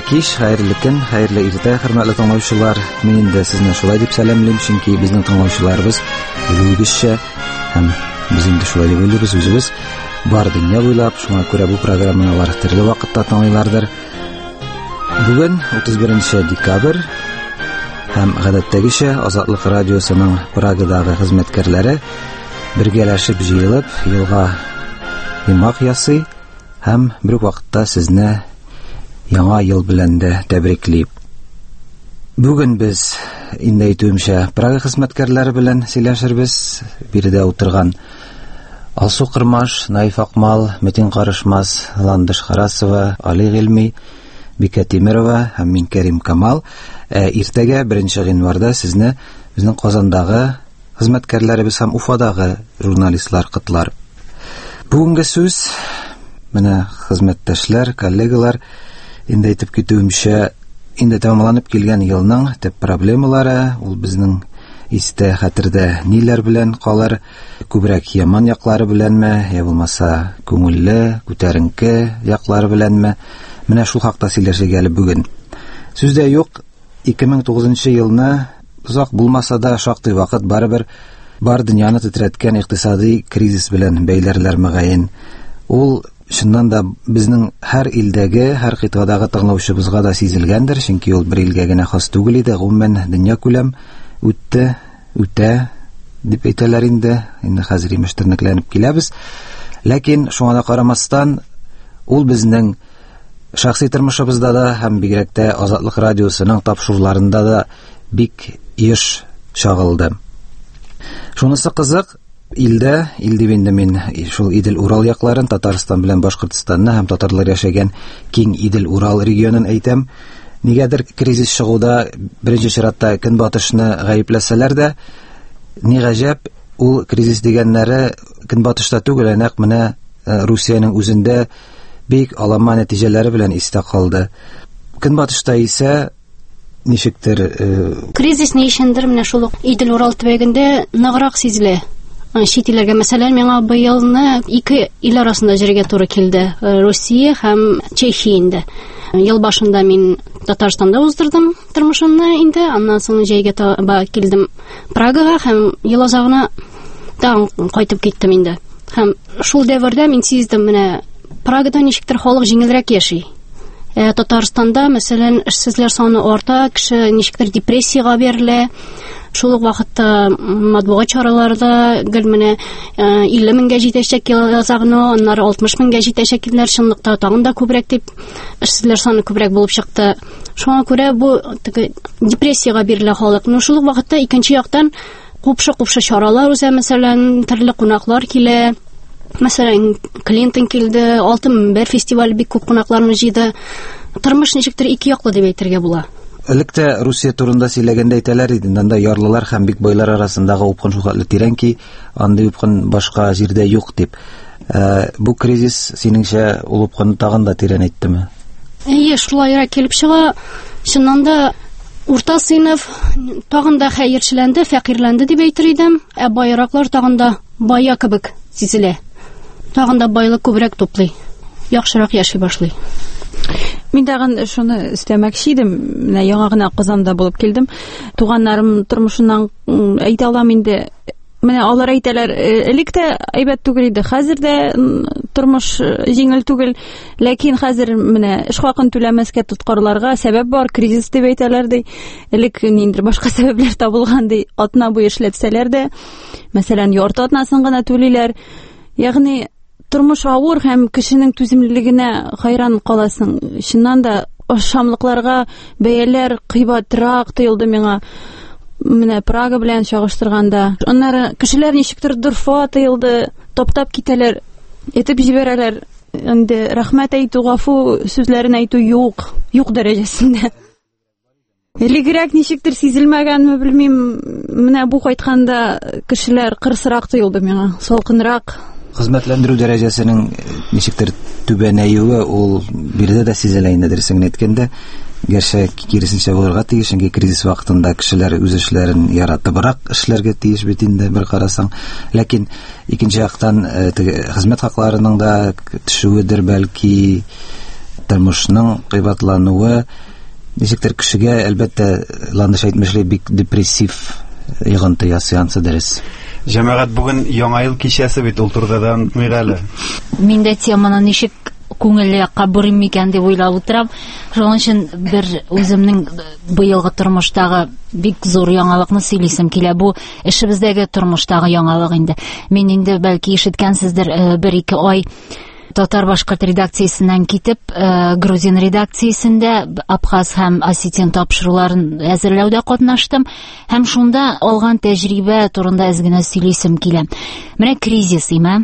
Хәерле кич, хәерле көн, хәерле иртә, хөрмәтле тыңлаучылар. Мин инде сезне шулай дип сәламлыйм, чөнки безнең тыңлаучыларыбыз белүегезчә һәм без инде шулай дип уйлыйбыз үзебез бар дөнья буйлап, шуңа күрә бу программаны алар төрле вакытта тыңлыйлардыр. Бүген 31 декабрь һәм гадәттәгечә Азатлык радиосының Прагадагы хезмәткәрләре бергәләшеп җыелып, елга имак ясый һәм бер вакытта сезне яңа ел белән дә тәбриклим. Бүген без инде әйтүемчә Прага хезмәткәрләре белән сөйләшербез. Биредә утырган Алсу Кырмаш, Наиф Акмал, Метин Карышмас, Ландыш Харасова, Али Гыйльми, Бикә Тимерова һәм мин Кәрим Камал. Иртәгә 1 январьда сезне безнең Казандагы хезмәткәрләребез һәм Уфадагы журналистлар котлар. Бүгенге сүз менә хезмәттәшләр, коллегалар, инде әйтеп китүемчә, инде тәмамланып килгән елның төп проблемалары, ул безнең истә хәтердә ниләр белән калыр, күбрәк яман яклары беләнме, я булмаса күңелле, күтәренке яклары беләнме? Менә шул хакта сөйләшергә әле бүген. Сүздә юк, 2009 елны узак булмаса да шактый вакыт барыбер бар дөньяны тетрәткән икътисади кризис белән бәйләрләр мөгаен. Ул шуннан да безнең һәр илдәге, һәр кыйтгадагы тыңлаучыбызга да сизелгәндер, чөнки ул бер илгә генә хас түгел иде, гомумән дөнья күләм үтә дип әйтәләр инде хәзер имештәрнекләнеп киләбез. Ләкин шуңа да карамастан, ул безнең шәхси тормышыбызда да һәм бигрәк тә Азатлык радиосының тапшыруларында да бик еш шагылды. Шунысы кызык, илдә инде мин шул Идел-Урал якларын, Татарстан белән Башкортстанны һәм татарлар яшәгән киң Идел-Урал регионын әйтәм. Нигәдер кризис чыгуда беренче чиратта Көнбатышны гаепләсәләр дә, ни гаҗәп, ул кризис дигәннәре Көнбатышта түгел, нәкъ менә Русиянең үзендә бик алама нәтиҗәләре белән истә калды. Көнбатышта исә ничектер кризис ни өчендер менә шул Идел-Урал төбәгендә ныграк сизелә. Чит илләргә, мәсәлән, миңа быелны 2 ил арасында җиргә туры килде, Россия һәм Чехия инде. Ел башында мин Татарстанда уздырдым тормышымны инде, аннан соң җәйгә таба килдем Прагага һәм ел азагына тагын кайтып киттем инде. Һәм шул дәвердә мин сиздем, менә Прагада ничектер халык җиңелрәк яши. Татарстанда, мәсәлән, эшсезләр саны арта, кеше ничектер депрессиягә бирелә. Шул ук вакытта матбугат чараларда гел менә 50 меңгә җитәчәк ел азагына, аннары 60 меңгә җитәчәкләр, чынлыкта тагын да күбрәк дип, эшсезләр саны күбрәк булып чыкты. Шуңа күрә бу депрессиягә бирелә халык. Шул ук вакытта икенче яктан купшы чаралар үзә, мәсәлән, төрле кунаклар килә. Мәсәлән, Клинтон килде, Алтын мөнбәр фестивале бик күп кунакларны җыйды. Тормыш ничектер ике яклы дип әйтергә була. Электә Русия турында сөйләгәндә әйтәләр иде, анда ярлылар һәм бик байлар арасындагы упкын шулкатлы тирән ки, андый упкын башка җирдә юк дип. Бу кризис синеңчә ул упкынны тагын да тирән әйттеме? Шулай килеп чыга. Шуннан да урта сыйныф тагын да хәерчеләнде, фәкыйрьләнде дип әйтер идем. Байраклар тагын да бая кебек сизелә. Тагын да байлык күбрәк туплый. Яхшырак яши башлый. Мин тагын шуны өстәмәкче идем. Менә яңа гына Казанда булып килдем. Туганнарым тормышыннан әйтә алам инде. Менә алар әйтәләр, электә әйбәт түгел иде. Хәзер дә тормыш җиңел түгел, ләкин хәзер менә эш хакын түләмәскә тоткарларга сәбәп бар, кризис дип әйтәләр ди. Элек ниндер башка сәбәпләр табылган ди. Атна буе эшләтсәләр дә, мәсәлән, ярты атнасын гына түлиләр. Ягъни тормыш авыр һәм кешенең түземлелегенә хайран каласың. Шуннан да ашамлыкларга бәяләр кыйбатрак тоелды миңа. Менә Прага белән чагыштырганда. Аннары кешеләр ничектер дурфа тоелды, таптап китәләр, әйтеп җибәрәләр. Инде рәхмәт әйтү, гафу сүзләрен әйтү юк дәрәҗәсендә. Элегрәк ничектер сизелмәгәнме белмим, менә бу кайтканда кешеләр кырсырак тоелды миңа, салкынрак. Хезмәтләндерү дәрәҗәсенең ничектер түбәнәюе ул биредә дә сизелә инде, дөресен әйткәндә. Гәрчә киресенчә булырга тиеш, чөнки кризис вакытында кешеләр үз эшләрен яратыбрак эшләргә тиеш бит инде бер карасаң. Ләкин икенче яктан хезмәт хакларының да төшүедер бәлки, тормышның кыйбатлануы ничектер кешегә әлбәттә ландыш әйтмешли бик депрессив йогынты ясыянсы дөрес. Җәмәгать бүген яңа ел кичәсе бит ул турыдан мигәле. Мин дә теманы ничек күңелле кабырым микән дип уйлап утырам. Шуның өчен бер үземнең быелгы тормыштагы бик зур яңалыкны сөйлисем килә. Бу эшебездәге тормыштагы яңалык инде. Мин инде бәлки ишеткәнсездер, 1-2 ай татар-башкорт редакциясеннән китеп, грузин редакциясендә абхаз һәм осетин тапшыруларын әзерләүдә катнаштым. Һәм шунда алган тәҗрибә турында аз гына сөйлисем килә. Менә кризис име.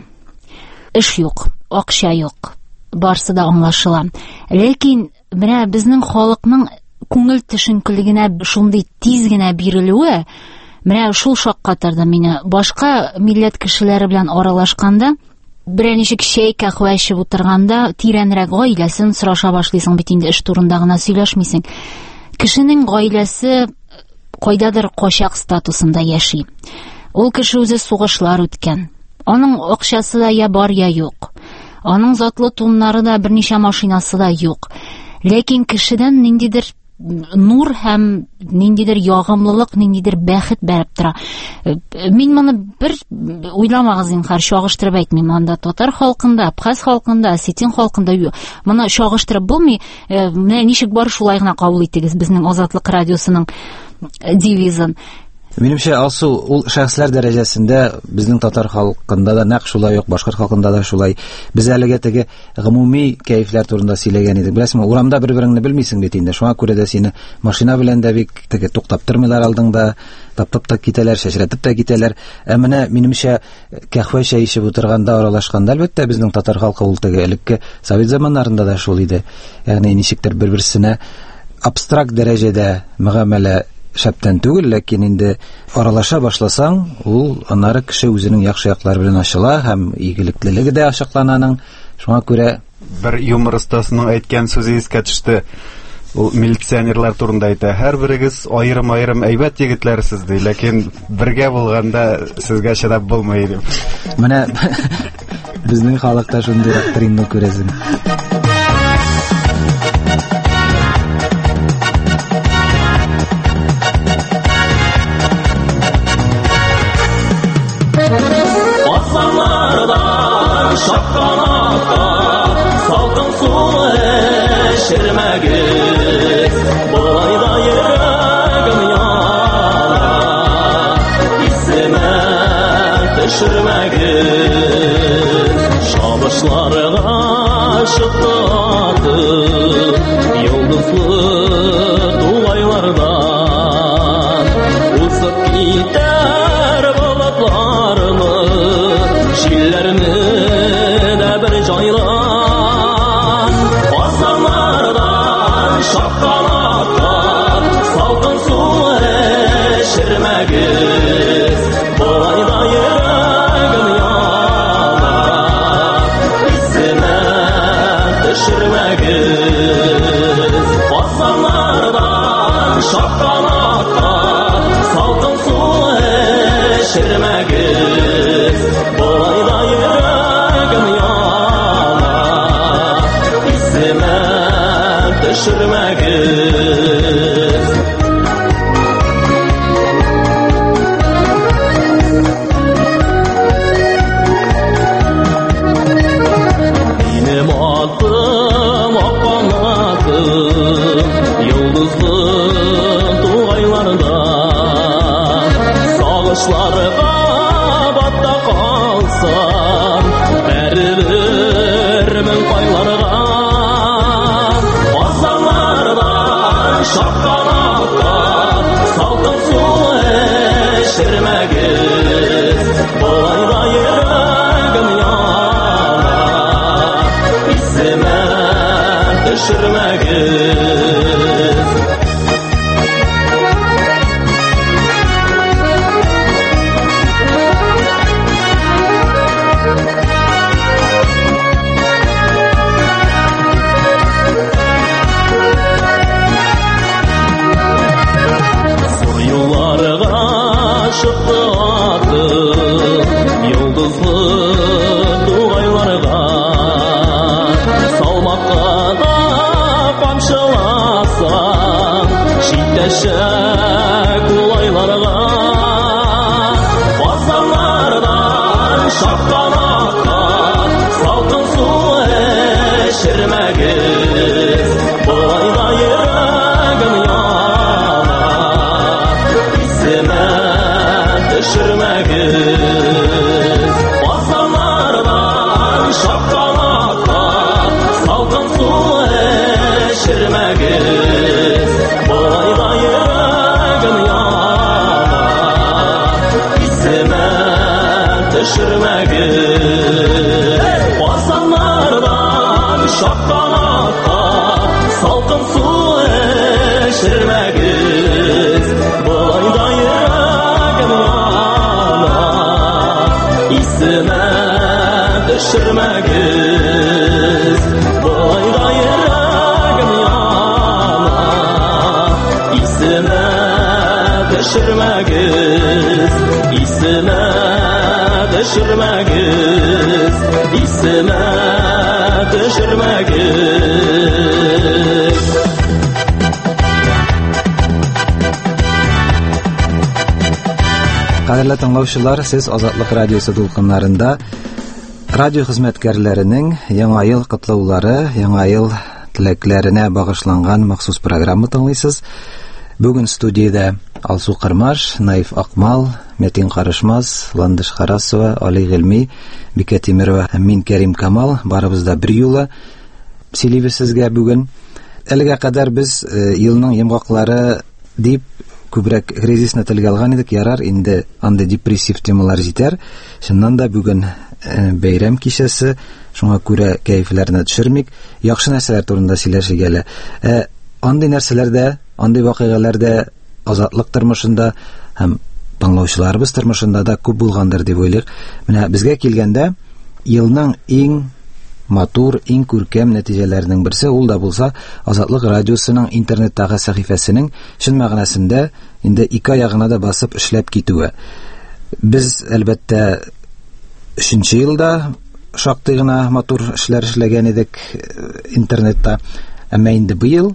Эш юк, акча юк. Барсы да аңлашыла. Ләкин менә безнең халыкның күңел төшенкелегенә шундый тиз генә бирелүе менә шул шаккатырды мине. Башка милләт кешеләре белән аралашканда, берничек чәй кахва эчеп утырганда тирәнрәк гаиләсен сораша башлыйсың бит инде, эш турында гына сөйләшмисең. Кешенең гаиләсе кайдадыр качак статусында яши. Ул кеше үзе сугышлар үткән. Аның акчасы да я бар, я юк. Аның затлы туннары да, берничә машинасы да юк. Ләкин кешедән ниндидер нур һәм ниндидер ягымлылык, ниндидер бәхет бәреп тора. Мин моны бер уйламагыз инде, чагыштырып әйтмим. Анда татар халкында, абхаз халкында, осетин халкында моны чагыштырып булмый. Менә ничек бар шулай гына кабул итегез безнең Азатлык радиосының девизын. Минемчә, алсу ул шәхесләр дәрәҗәсендә безнең татар халкында да нәкъ шулай ук, башкорт халкында да шулай. Без әлегә теге гомуми кәйфләр турында сөйләгән идек. Беләсеңме, урамда бер-береңне белмисең бит инде. Шуңа күрә дә сине машина белән дә бик теге туктап тормыйлар алдыңда, таптап та китәләр, шәшрәтеп тә китәләр. Ә менә минемчә, кахва чәй эчеп утырганда, аралашканда, әлбәттә безнең татар халкы ул теге элекке совет заманнарында да шул иде. Ягъни ничектер бер-берсенә абстракт дәрәҗәдә мөгамәлә шәптән түгел, ләкин инде аралаша башласаң, ул аннары кеше үзенең яхшы яклары белән ачыла һәм игелеклелеге дә ачыклананың. Шуңа күрә бер юмор остасының әйткән сүзе искә төште. Ул милиционерлар турында әйтә. Һәрберегез аерым-аерым әйбәт егетләрсез ди, ләкин бергә булганда сезгә чыдап булмый дип. Менә безнең халыкта шундый доктрина күрәсең. Salkın su eşirmegiz, bolayda yüreğim yana, isime düşürmegiz, şabışlarına şıkladı, yıldızlı duaylardan, uzak gider bulutlarını, şillerini de bir caylan, asanlardan şapkalatlar, salkın su eşirmegiz, bolayda yüreğim yana, isime düşürmegiz, asanlardan şapkalatlar, salkın su eşirmegiz, bolayda yüreğim yana, isime düşürmegiz. Benim adım akanadım, yıldızlı duaylarda, sağışlarga batta kalsam, verirmin paylarga, azanlardan şapkalatlar, salkın su eşirmegiz, bolayda yüreğim yana, isime düşürmegiz. шапкалакка салкын су эшермәгез бойда йөрәгем яна исемә төшермәгез басанардан шапкалакка салкын су эшермәгез бойда йөрәгем яна исемә төшермәгез басанардан шапкалакка салкын су эшермәгез бойда йөрәгем яна исемә төшермәгез бойда йөрәгем яна исемә төшермәгез исемә төшермәгез исемә төшермәгез Кадерле тыңлаучылар, сез Азатлык радиосы дулкыннарында радио хезмәткәрләренең яңа ел котлаулары, яңа ел теләкләренә багышланган махсус программа тыңлыйсыз. Бүген студиядә Алсу Кырмаш, Наиф Акмал, Метин Карышмас, Ландыш Харасова, Али Гыйльми, Бикә Тимерова һәм мин Кәрим Камал барыбыз да бер юлы сөйлибез сезгә бүген. Әлегә кадәр без елның йомгаклары дип күбрәк кризисны телгә алган идек, ярар, инде анда депрессив темалар җитәр. Шуннан да бүген бәйрәм кичәсе, шуңа күрә кәефләрне төшермик, яхшы нәрсәләр турында сөйләшергә. Андый нәрсәләрдә, андый вакыйгаларда азатлык тормышында һәм тыңлаучыларыбыз тормышында да күп булгандыр дип уйлыйк. Менә безгә килгәндә елның иң матур, иң күркәм нәтиҗәләренең берсе ул да булса Азатлык радиосының интернеттагы сәхифәсенең чын мәгънәсендә инде ике аягына да басып эшләп китүе. Без әлбәттә 3нче елда шактый гына матур эшләр эшләгән идек интернетта, әмма инде быел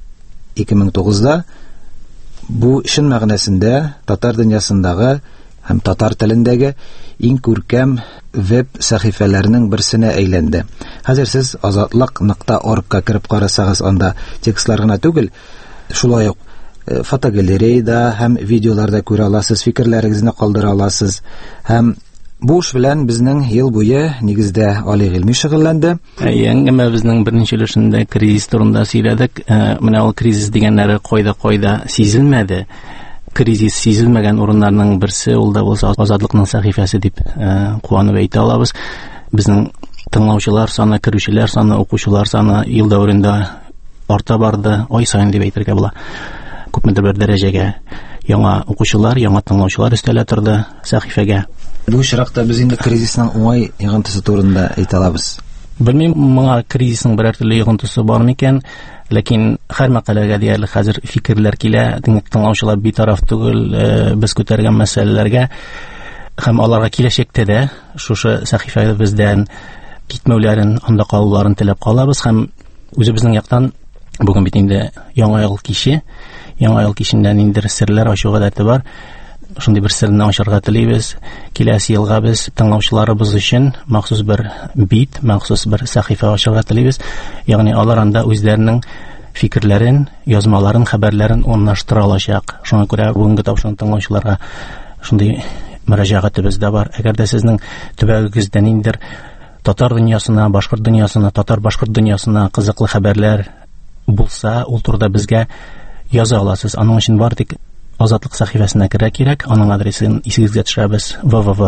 2009да бу чын мәгънәсендә татар дөньясындагы һәм татар телендәге иң күркәм веб сәхифәләренең берсенә әйләнде. Хәзер сез azatlyk.org-ка кирип карасагыз, анда текстлар гына түгел, шулай ук фотогалереяда һәм видеоларда күрә аласыз, фикерләрегезне калдыра аласыз. Һәм бу эш белән безнең ел буе нигездә Али Гыйльми шөгыльләнде. Әңгәмә безнең беренче өлешендә кризис турында сөйләдек. Менә ул кризис дигәннәре кайда сизелмәде. Кризис сизелмәгән урыннарның берсе ул да булса Азатлыкның сәхифәсе дип куанып әйтә алабыз. Безнең тыңлаучылар саны, керүчеләр саны, укучылар саны ел дәврендә арта барды, ай саен дип әйтергә була. Күпмедер бер дәрәҗәгә яңа укучылар, яңа тыңлаучылар өстәлә торды сәхифәгә. Бу чиракта без инде кризисның уңай йогынтысы турында әйтә алабыз. Белмим, моңа кризисның берәр төрле йогынтысы бар микән, ләкин һәр мәкаләгә диярлек хәзер фикерләр килә, тыңлаучылар битараф түгел без күтәргән мәсьәләләргә, һәм аларга киләчәктә дә шушы сәхифәдә бездән китмәүләрен, анда калуларын теләп калабыз. Һәм үзебезнең яктан бүген бит инде яңа ел кичендә ниндидер серләр ачу гадәте бар. Шундый бер серне ачарга телибез. Киләсе елга без тыңлаучыларыбыз өчен махсус бер бит, махсус бер сәхифә ачарга телибез. Ягъни алар анда үзләренең фикерләрен, язмаларын, хәбәрләрен урнаштыра алачак. Шуңа күрә бүгенге тапшырган тыңлаучыларга шундый мөрәҗәгатебез дә бар. Әгәр дә сезнең төбәгегездә ниндидер татар дөньясына, башкорт дөньясына, татар-башкорт дөньясына кызыклы хәбәрләр булса, ул турыда безгә яза аласыз. Аның өчен бар тик Азатлык сәхифәсенә керә кирәк. Аның адресын исегезгә төшерәбез: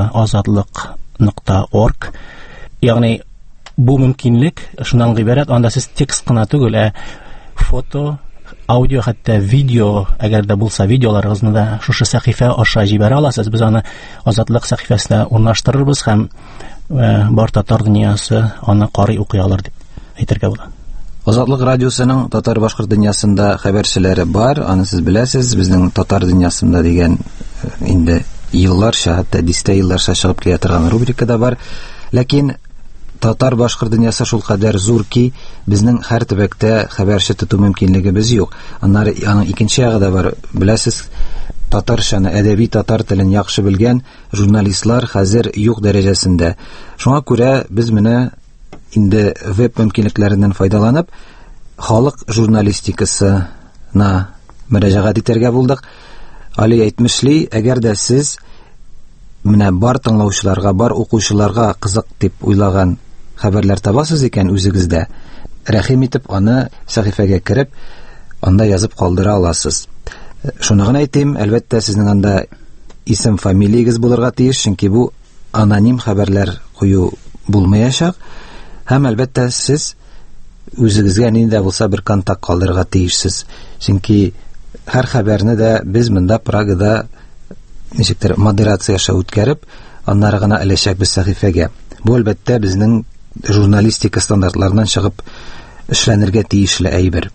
www.azatlyk.org. Ягъни бу мөмкинлек шуннан гыйбарәт, анда сез текст кына түгел, фото, аудио, хәтта видео, әгәр дә булса видеоларыгызны да шушы сәхифә аша җибәрә аласыз. Без аны Азатлык сәхифәсенә урнаштырырбыз һәм бар татар дөньясы аны карый укый алыр дип әйтергә була. Азатлык радиосының татар-башкорт дөньясында хәбәрчеләре бар, аны сез беләсез. Безнең татар дөньясында дигән инде елларча, хәтта 10 елларча чыгып килә торган рубрика да бар. Ләкин татар-башкорт дөньясы шул кадәр зур ки, безнең һәр төбәктә хәбәрче тоту мөмкинлегебез юк. Аннары аның икенче ягы да бар. Беләсез, татарчаны, әдәби татар телен яхшы белгән журналистлар хәзер юк дәрәҗәсендә. Шуңа күрә без менә инде веб мөмкинлекләреннән файдаланып халык журналистикасына мөрәҗәгать итәргә булдык. Али әйтмешли, әгәр дә сез менә бар тыңлаучыларга, бар укучыларга кызык дип уйлаган хәбәрләр табасыз икән үзегездә, рәхим итеп аны сәхифәгә кереп, анда язып калдыра аласыз. Шуны гына әйтим, әлбәттә сезнең анда исем, фамилиягез булырга тиеш, чөнки бу аноним хәбәрләр кую булмаячак. Һәм әлбәттә сез үзегезгә нинди булса бер контакт калдырырга тиешсез. Чөнки һәр хәбәрне дә без монда Прагада ничектер модерация үткәреп, аннары гына эләчәкбез сәхифәгә. Бу әлбәттә безнең журналистика стандартларынан чыгып эшләнергә тиешле әйбер.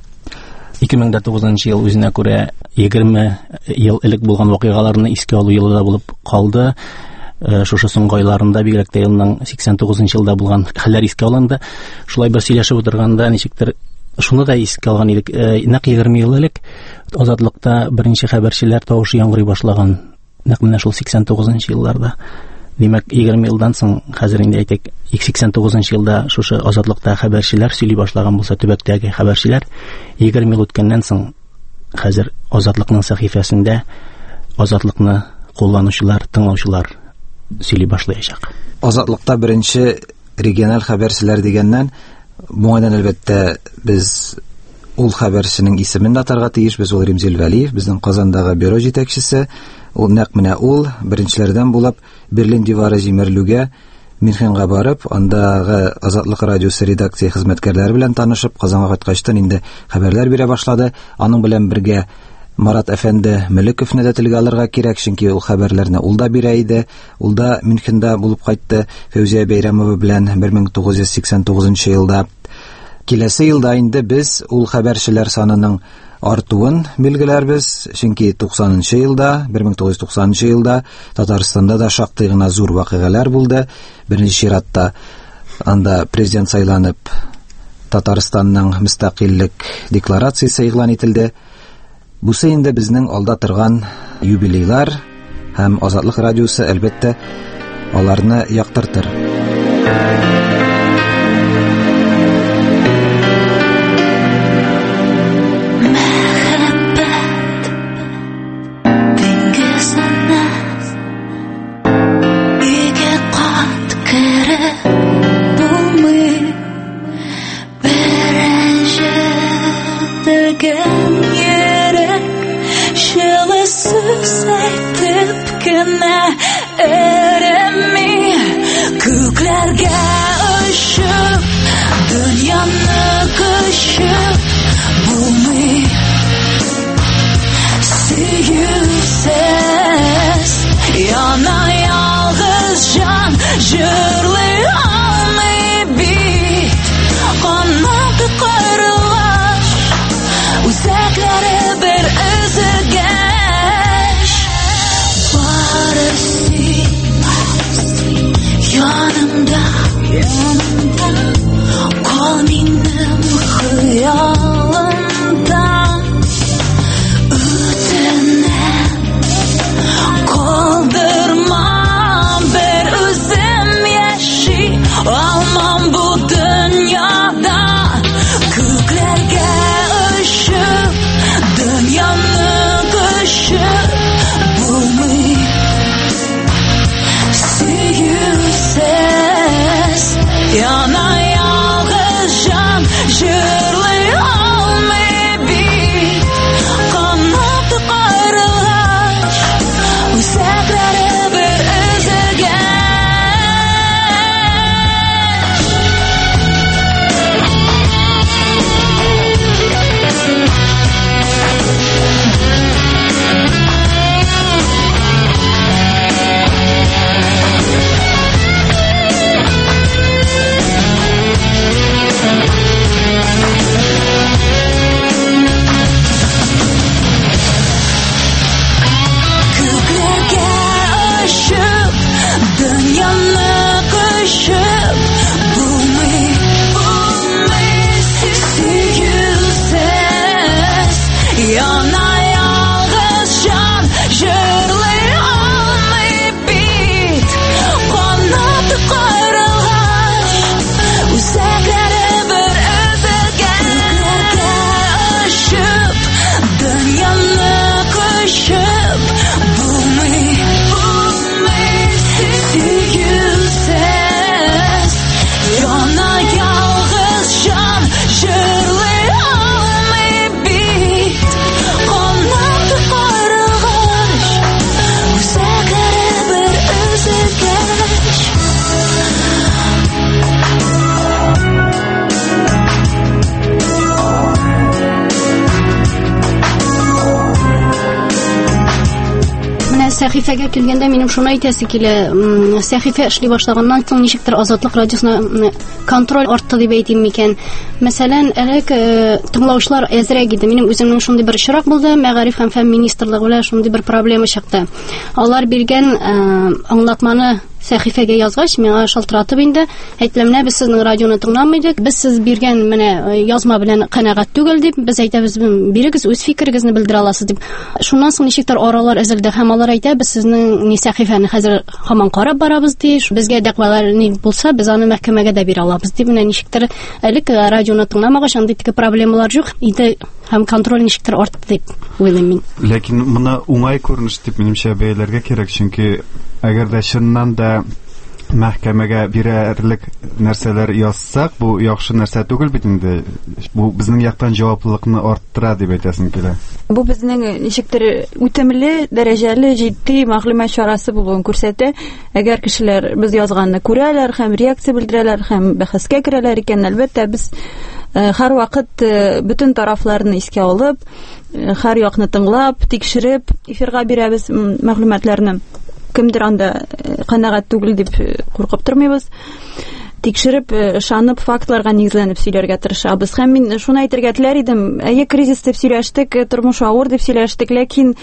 2009 ел үзенә күрә 20 ел элек булган вакыйгаларны искә алу елы да булып калды. Шушы соңгы айларында, бигрәк тә елның 89 елда булган хәлләр искә алынды. Шулай бер сөйләшеп утырганда, ничектер шуны да искә алган идек. Нәкъ 20 ел элек Азатлыкта беренче хәбәрчеләр тавышы яңгырый башлаган. Нәкъ менә шул 89 елларда. Димәк, 20 елдан соң, хәзер инде әйтик, 89 елда шушы Азатлыкта хәбәрчеләр сөйли башлаган булса, төбәктәге хәбәрчеләр 20 ел үткәннән соң, хәзер Азатлыкның сәхифәсендә Азатлыкны кулланучылар, тыңлаучылар сөйли башлаячак. Азатлыкта беренче региональ хәбәрчеләр дигәннән, буңайдан әлбәттә без ул хәбәрченең исемен дә атарга тиеш, без ул Римзил Вәлиев, безнең Казандагы бюро җитәкчесе. Ул нәкъ менә ул беренчеләрдән булып Берлин дивары җимерелүгә Мюнхенга барып, андагы Азатлык радиосы редакция хезмәткәрләре белән танышып, Казанга кайткачтан инде хәбәрләр бирә башлады. Аның белән бергә Марат әфәнде Мөлековны да телгә алырга кирәк, чөнки ул хәбәрләрне ул да бирә иде. Ул да Мюнхенда булып кайтты Фәүзия Бәйрәмова белән 1989 елда. Киләсе елда инде без ул хәбәрчеләр санының артуын билгеләрбез, чөнки 90 елда, 1990 елда Татарстанда да шактый гына зур вакыйгалар булды. Беренче чиратта анда президент сайланып, Татарстанның мөстәкыйльлек декларациясе игълан ителде. Бусы инде безнең алда торган юбилейлар һәм Азатлык радиосы әлбәттә аларны яктыртыр. сәхифәгә килгәндә минем шуны әйтәсе килә. Сәхифә эшли башлаганнан соң ничектер Азатлык радиосына контроль артты дип әйтим микән. Мәсәлән, элек тыңлаучылар әзрәк иде. Минем үземнең шундый бер очрак булды. Мәгариф һәм фән министрлыгы белән шундый бер проблема чыкты. Алар биргән аңлатманы сәхифәгә язгач, миңа шалтыратып инде, әйтләм, без сезнең радионы тыңламыйдык, без сез биргән менә язма белән канәгать түгел дип, без әйтәбез, бирегез, үз фикерегезне белдерә аласыз дип. Шуннан соң ничектер аралар әзелде һәм алар әйтә, без сезнең сәхифәне хәзер һаман карап барабыз ди, безгә дәгъвалар ни булса, без аны мәхкәмәгә дә бирә алабыз дип, менә ничектер элек радионы тыңламагач, андый теге проблемалар юк иде һәм контроль ничектер артты дип уйлыйм мин. Ләкин моны уңай күренеш дип минемчә бәяләргә кирәк, чөнки әгәр дә чыннан да мәхкәмәгә бирәрлек нәрсәләр язсак, бу яхшы нәрсә түгел бит инде. Бу безнең яктан җаваплылыкны арттыра дип әйтәсем килә. Бу безнең ничектер үтемле, дәрәҗәле, җитди мәгълүмат чарасы булуын күрсәтә. Әгәр кешеләр без язганны күрәләр һәм реакция белдерәләр һәм бәхәскә керәләр икән, әлбәттә без һәр вакыт bütün тарафларны искә алып, һәр якны тыңлап, тикшереп, эфирга бирәбез мәгълүматларны. Кемдер анда канәгать түгел дип куркып тормыйбыз. Тикшереп, ышанып, фактларга нигезләнеп сөйләргә тырышабыз. Һәм мин шуны әйтергә теләр идем. Кризис дип сөйләштек, тормыш авыр дип сөйләштек, ләкин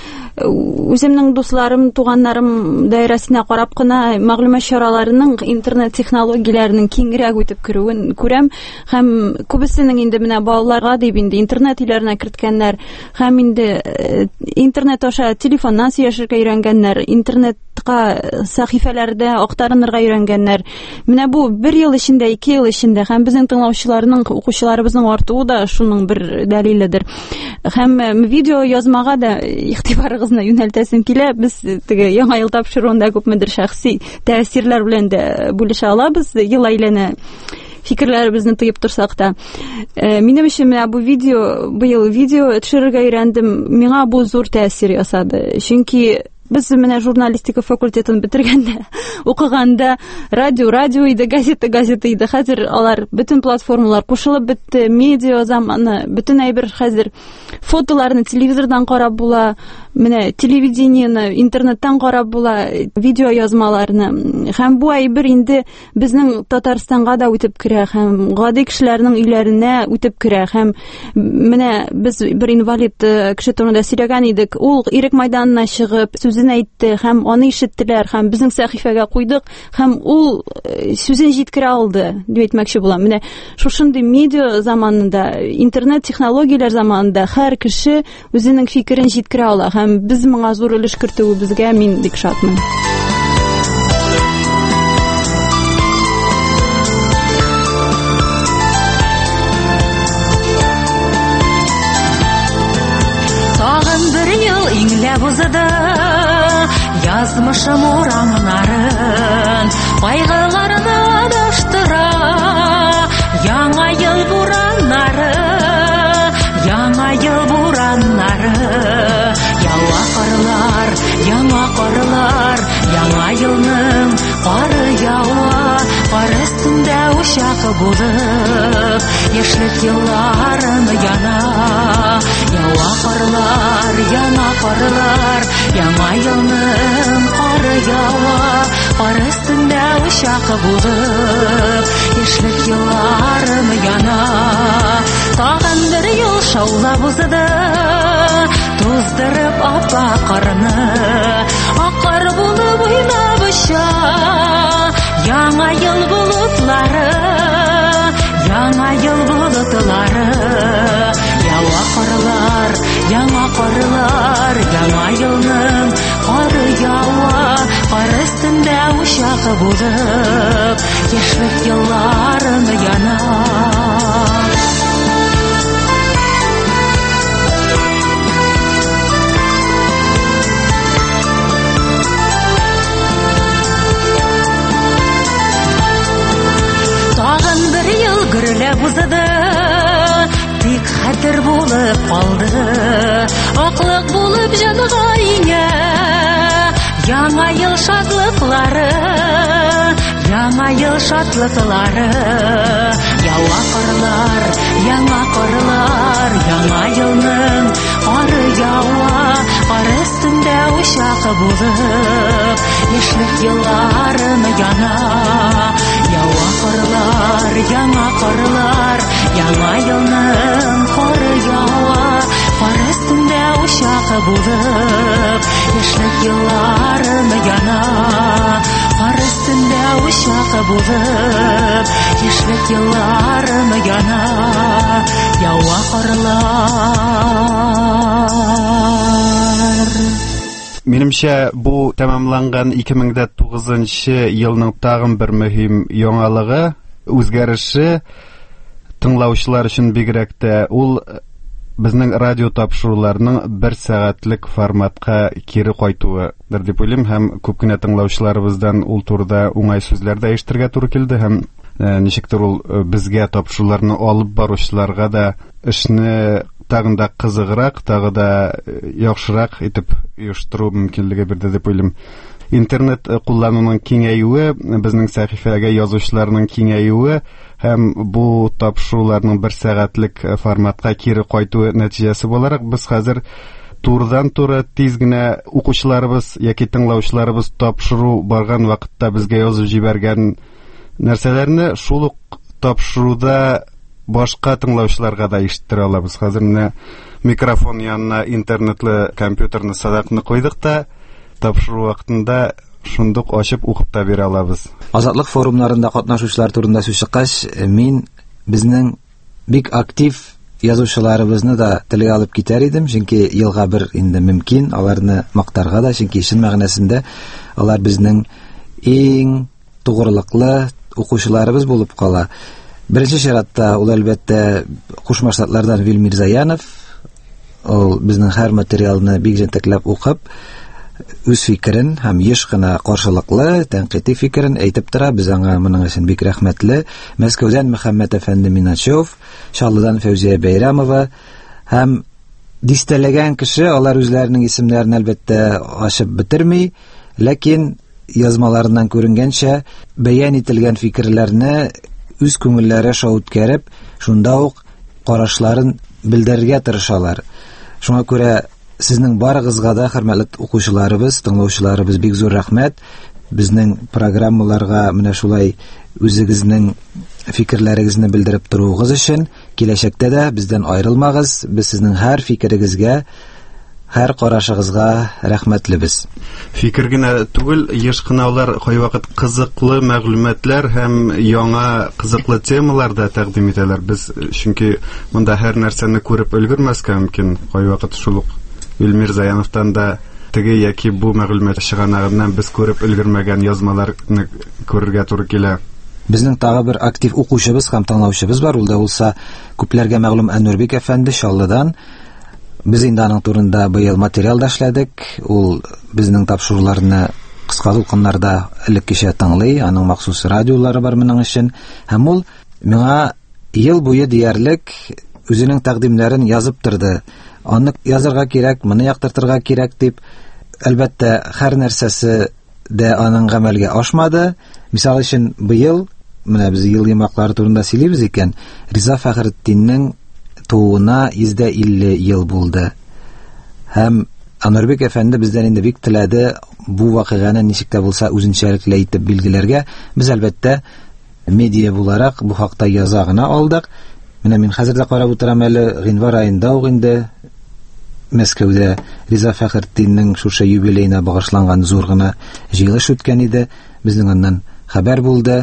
үземнең дусларым, туганнарым даирәсенә карап кына мәгълүмат чараларының, интернет технологияләренең киңрәк үтеп керүен күрәм. Һәм күбесенең инде менә балаларга дип инде интернет үйләренә керткәннәр, һәм инде интернет аша телефоннан сөйләшергә өйрәнгәннәр, интернетка сәхифәләрдә актарынырга өйрәнгәннәр. Менә бу 1 ел эчендә, 2 ел эчендә һәм безнең тыңлаучыларның, укучыларыбызның артуы да шуның бер дәлиледер. Һәм видео язмага да игътибарыгызны юнәлтәсем килә. Без теге яңа ел тапшыруында күпмедер шәхси тәэсирләр белән дә бүлешә алабыз. Ел әйләнә фикерләребезне тыеп торсак та. Минем өчен менә бу быел видео төшерергә өйрәндем. Миңа бу зур тәэсир ясады. Чөнки без менә журналистика факультетын бетергәндә, укыганда радио иде, газета иде. Хәзер алар bütün платформалар кушылып бетте, медиа заманы, bütün әйбер хәзер фотоларны телевизордан карап була, менә телевидениене интернеттан карап була, видео язмаларны. Һәм бу әйбер инде безнең Татарстанга да үтеп керә, һәм гади кешеләрнең өйләренә үтеп керә. Һәм менә без бер инвалид кеше турында сөйләгән идек. Ул ирек мәйданына чыгып сүзен әйтте, һәм аны ишеттеләр, һәм безнең сәхифәгә куйдык, һәм ул сүзен җиткерә алды дип әйтмәкче булам. Менә шушындый медиа заманында, интернет технологияләр заманында һәр кеше үзенең фикерен җиткерә ала, һәм biz моңа зур өлеш кертүебезгә мин бик шатмын. Тагын бер ел иңләп узды, язмышым урамнарын, кайгыларны адаштыра. Яңа ел бураннары, яңа карлар, яңа елның кары ява, кар өстендә учак булып, яшьлек елларым яна. Яңа карлар, яңа елның кары ява, кар өстендә учак булып, яшьлек елларым яна. Тагын бер ел шаулап узды, туздырып апа карны, акыр булып уйнап оча. Яңа ел болытлары, яңа карлар, яңа елның кары ява, кар өстендә учак булып, яшьлек елларым яна. Гөрләп узды, тик хәтер булып калды, аклык булып җанга иңә. Яңа ел шатлыклары, яңа карлар, яңа елның кары ява, кар өстендә uşağı bulup Yaşlık yıllarım yana Yawa karlar, yana karlar Yana yılın koru yawa Far üstünde uşağı bulup Yaşlık yıllarım yana Far üstünde uşağı bulup Yaşlık yıllarım yana Yawa karlar Menimчә, бу тәмамланган 2009 елның тагын бер мөһим яңалыгы, үзгәреше тыңлаучылар өчен бигрәк тә ул безнең радио тапшыруларның 1 сәгатьлек форматка кире кайтуыдыр дип уйлыйм, һәм күп кенә тыңлаучыларыбыздан ул турыда уңай сүзләр дә ишетергә туры килде, һәм ничектер ул безгә тапшыруларны алып баручыларга да эшне тагын да кызыграк, тагы да яхшырак итеп оештыру мөмкинлеге бирде дип уйлыйм. Интернет куллануның киңәюе, безнең сәхифәгә язучыларның киңәюе һәм бу тапшыруларның 1 сәгатьлек форматка кире кайтуы нәтиҗәсе буларак без хәзер турыдан-туры тиз генә укучыларыбыз яки тыңлаучыларыбыз тапшыру барган вакытта безгә язып җибәргән нәрсәләрне шул ук тапшыруда башка тыңлаучыларга да ишеттерә алабыз. Хәзер менә микрофон янына интернетлы компьютерны садакны куйдык та тапшыру вакытында шундук ачып укып та бирә алабыз. Азатлык форумнарында катнашучылар турында сүз чыккач, мин безнең бик актив язучыларыбызны да телгә алып китәр идем, чөнки елга бер инде мөмкин аларны мактарга да, чөнки чын мәгънәсендә алар безнең иң тугрылыклы укучыларыбыз булып кала. Беренче чиратта ул әлбәттә Кушма Штатлардан Вил Мирзаянов, ул безнең һәр материалны бик җентекләп укып, үз фикерен һәм еш кына каршылыклы, тәнкыйть фикерен әйтеп тора. Без аңа моның өчен бик рәхмәтле. Мәскәүдән Мөхәммәд әфәнде Миначев, Шаллыдан Фәүзия Бәйрәмова һәм дистәләгән кеше, алар үзләренең исемнәрен әлбәттә ачып бетерми, ләкин язмаларыннан күренгәнчә бәян ителгән фикерләрне үз күңелләре аша үткәреп, шунда ук карашларын белдерергә тырышалар. Шуңа күрә сезнең барыгызга да, хөрмәтле укучыларыбыз, тыңлаучыларыбыз, бик зур рәхмәт. Безнең программаларга менә шулай үзегезнең фикерләрегезне белдереп торугыз өчен киләчәктә дә бездән аерылмагыз. Без сезнең һәр фикерегезгә, һәр карашыгызга рәхмәтлебез. Фикер генә түгел, еш кына алар кайвакыт кызыклы мәгълүматлар һәм яңа кызыклы темалар да тәкъдим итәләр. Без чөнки монда һәр нәрсәне күреп өлгермәскә мөмкин. Кайвакыт шул ук Илмир Заяновтан да теге яки бу мәгълүмат чыганагыннан без күреп өлгермәгән язмаларны күрергә туры килә. Безнең тагы бер актив укучыбыз һәм тыңлаучыбыз бар. Ул да булса күпләргә мәгълүм Әнүрбек әфәнде Шаллыдан. Без инде аның турында быел материал да эшләдек. Ул безнең тапшыруларны кыска тулкыннарда элеккечә тыңлый. Аның махсус радиолары бар моның өчен. Һәм ул миңа ел буе диярлек үзенең тәкъдимнәрен язып торды. Аны язарга кирәк, моны яктыртырга кирәк дип. Әлбәттә, һәр нәрсәсе дә аның гамәлгә ашмады. Мисал өчен, быел, менә без ел ямаклары турында сөйлибез икән, Риза Фәхретдиннең тууына 150 ел булды. Һәм Әнүрбек әфәнде бездән инде бик теләде бу вакыйганы ничек тә булса үзенчәлекле итеп билгеләргә. Без әлбәттә медиа буларак бу хакта яза гына алдык. Менә мин хәзер дә карап утырам әле, гыйнвар аенда ук инде Мәскәүдә Риза Фәхретдиннең шушы юбилейына багышланган зур гына җыелыш үткән иде. Безнең аннан хәбәр булды.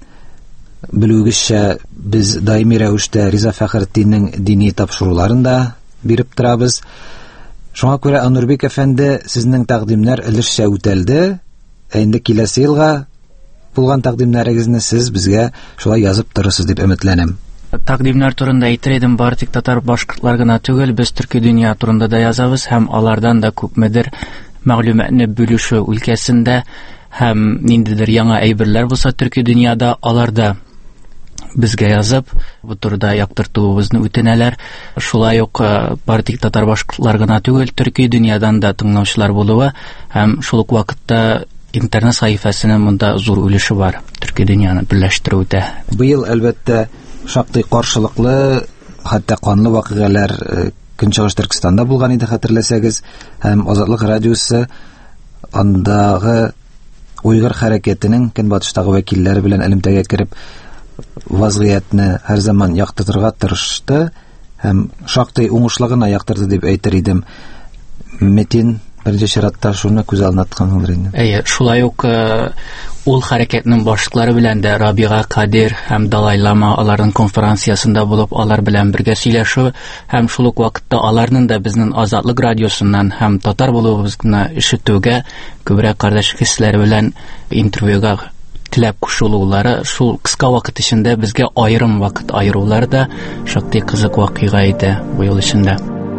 Белүгезчә, без даими рәвештә Риза Фәхретдиннең дини тапшыруларын да биреп торабыз. Шуңа күрә Әнүрбек әфәнде, сезнең тәкъдимнәр өлешчә үтәлде. Инде киләсе елга булган тәкъдимнәрегезне сез безгә шулай язып торырсыз дип өметләнәм. Тәкъдимнәр турында әйтер идем, бары тик татар башкортлар гына түгел, без төрки дөнья турында да язабыз һәм алардан да күпмедер мәгълүматны бүлешү өлкәсендә һәм ниндидер яңа әйберләр булса төрки дөньяда, аларда безгә язып, бу турыда яктыртуыбызны үтенәләр. Шулай ук бары тик татар башкортлар гына түгел, төрки дөньядан да тыңлаучылар булуы һәм шул ук вакытта интернет сәхифәсенең монда зур өлеше бар, төрки дөньяны берләштерүдә. Быел әлбәттә шактый каршылыклы, хәтта канлы вакыйгалар Көнчыгыш Төркстанда булган иде, хәтерләсәгез, һәм Азатлык радиосы андагы уйгыр хәрәкәтенең көнбатыштагы вәкилләре белән элемтәгә кереп вазгыятны һәр заман яктыртырга тырышты һәм шактый уңышлы гына яктырды дип әйтер идем. Метин беренче чиратта шуны күз алдына тоткандыр инде. Шулай ук ул хәрәкәтнең башлыклары белән дә Рабига Кадир һәм Далай Лама аларның конференциясында булып, алар белән бергә сөйләшү һәм шул ук вакытта аларның да безнең Азатлык радиосыннан һәм татар булуыбызны ишетүгә күбрәк кардәш хисләре белән интервьюга теләп кушылулары, шул кыска вакыт эчендә безгә аерым вакыт айырулары да шактый кызык вакыйга иде бу ел эчендә.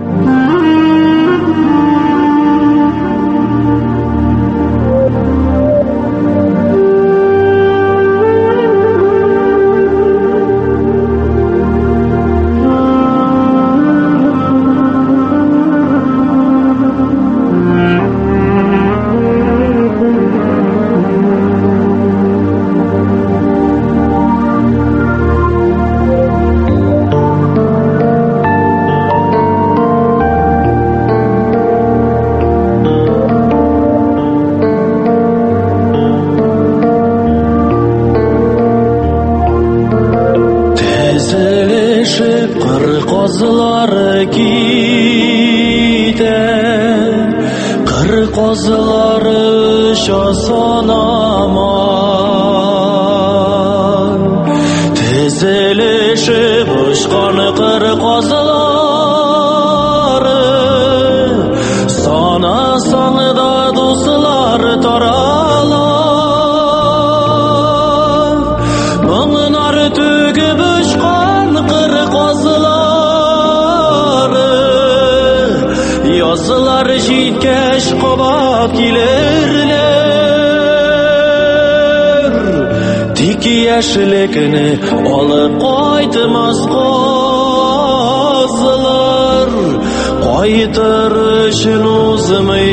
Яшелекне алып кайтмас казлар, кайтыр өчен узмый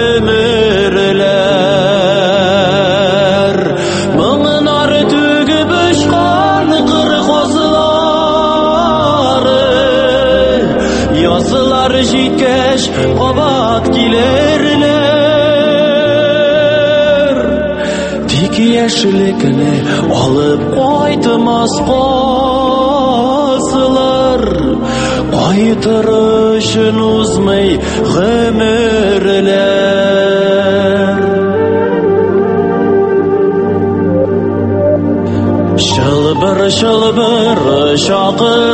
гомерләр. Моңнар түгеп очкан кыр казлары, язлар җиткәч кабат килерләр. Тик яшелекне алып кайтмас казлар, кайтыр өчен узмый гомерләр. Шылбыр шакыр